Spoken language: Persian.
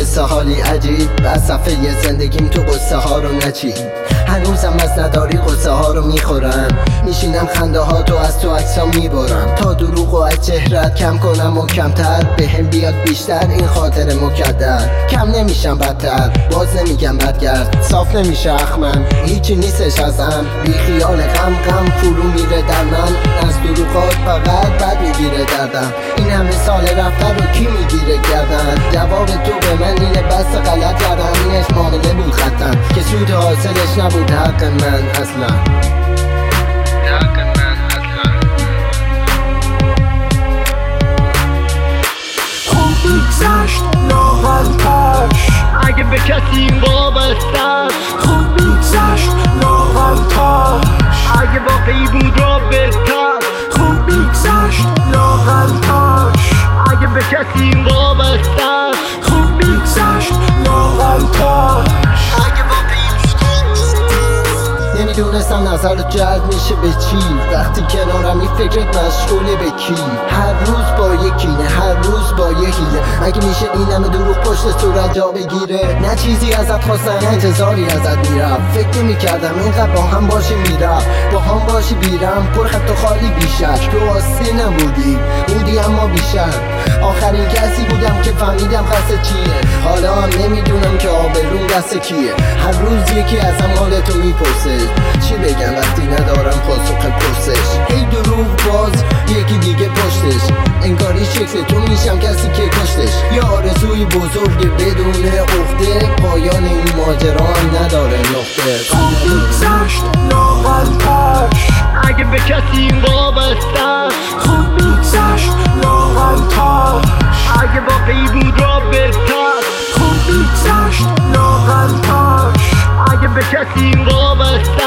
قصه حالی عجیب از صفحه زندگیم تو قصه ها رو نچید. هنوزم از نداری قصه ها رو میخورم، میشینم خنده ها تو از تو عکسا میبرم تا دروغ و از چهرت کم کنم و کمتر بهم بیاد بیشتر این خاطر مکدر. کم نمیشم بدتر، باز نمیگم بدگرد، صاف نمیشه اخمم، هیچی نیستش ازم، بی خیال غم فرو میره در من، از دروغات فقط بد میگیره دردم. این همه سال رفته رو کی میگیره گردن؟ جواب تو به من اینه بس غلط کردم، اینش معامله بود خطم که سود حاصلش نبود حق من اصلا. خوب میگذشت لاغرتش اگه به کسی وابسته، خوب میگذشت لاغرتش اگه واقعی بود رابطه، خوب میگذشت لاغرتش اگه به کسی وابسته، خوب میگذشت لاغرتش اگه واقعی نمیدونستم نظر جلب میشه به چی وقتی کنارم این فکرت مشغوله به کی. هر روز با یکی نه هر روز با یه حیله، اگه میشه این همه دروغ پشت صورت جا بگیره. نه چیزی ازت خواستن نه انتظاری ازت میرفت، فکر نمیکردم اینقدر با هم باشی میرفت، با هم باشی بیرم پر خط و خالی بیشک. تو آستی نبودی بودی اما بیشتر، آخرین کسی بودم که فهمیدم قصد چیه. حالا هم نمیدونم که آبرون دست کیه. هر روز یکی ازم حال تو میپرسه، چی بگم وقتی ندارم پاسخ پرسش. هی دروغ باز یکی دیگه پشتش، انگاری شکل تو میشم کسی که کشتش. یه آرزوی بزرگ بدون عقده، پایان این ماجرا هم نداره نقطه. خوب میگذشت لاغرتش اگه به کسی وابسته، خوب میگذشت لاغرتش اگه واقعی بود رابطه، خوب میگذشت لاغرتش اگه به کسی وابسته.